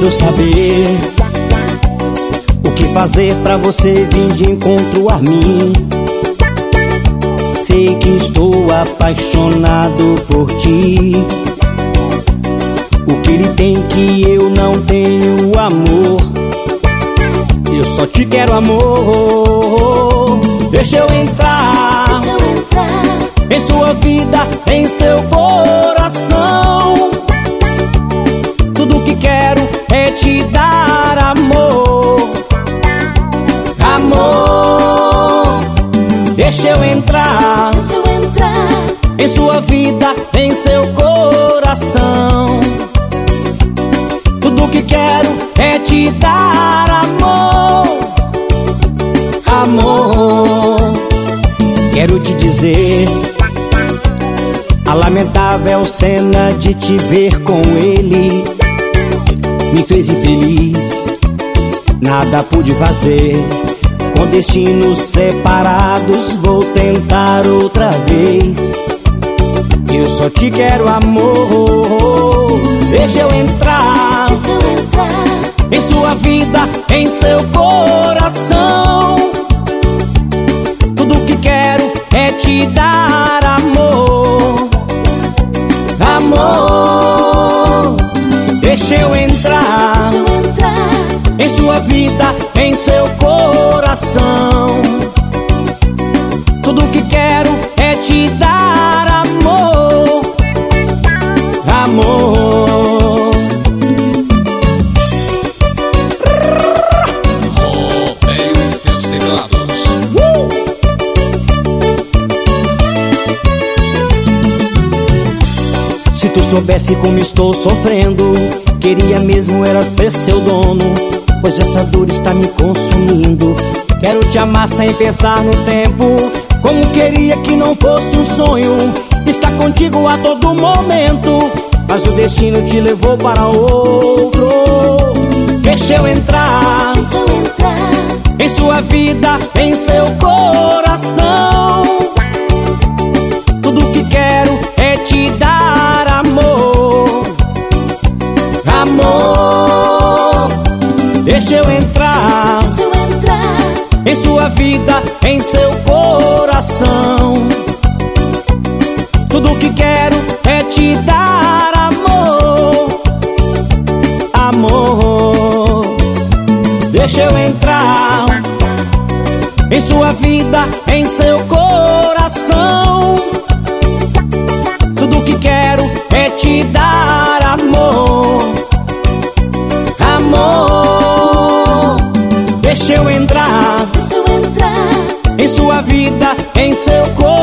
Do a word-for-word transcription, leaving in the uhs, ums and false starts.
quero saber o que fazer pra você vir de encontro a mim. Sei que estou apaixonado por ti. O que ele tem que eu não tenho, amor? Eu só te quero, amor. Deixa eu entrar, Deixa eu entrar em sua vida, em seu coração. Tudo que quero é te dar amor. Amor, deixa eu entrar, Deixa eu entrar em sua vida, em seu coração. Tudo que quero é te dar amor. Amor, quero te dizer, a lamentável cena de te ver com ele me fez infeliz, nada pude fazer. Com destinos separados vou tentar outra vez. Eu só te quero, amor. Deixa eu entrar, Deixa eu entrar em sua vida, em seu coração. Tudo que quero é te dar amor. Amor, deixa eu entrar, Deixa eu entrar em sua vida, em seu coração. Tudo que quero é te dar amor. Amor, Roberto e seus teclados. uh! Se tu soubesse como estou sofrendo, queria mesmo era ser seu dono, pois essa dor está me consumindo. Quero te amar sem pensar no tempo, como queria que não fosse um sonho estar contigo a todo momento, mas o destino te levou para outro. Deixa eu entrar, Deixa eu entrar em sua vida, em seu coração. Tudo que quero é te dar amor. Amor, deixa eu entrar, Deixa eu entrar em sua vida, em seu coração. Tudo que quero é te dar amor. Amor, deixa eu entrar em sua vida, em seu coração. Tudo que quero é te dar amor. Amor, deixa eu entrar Deixa eu entrar em sua vida, em seu coração.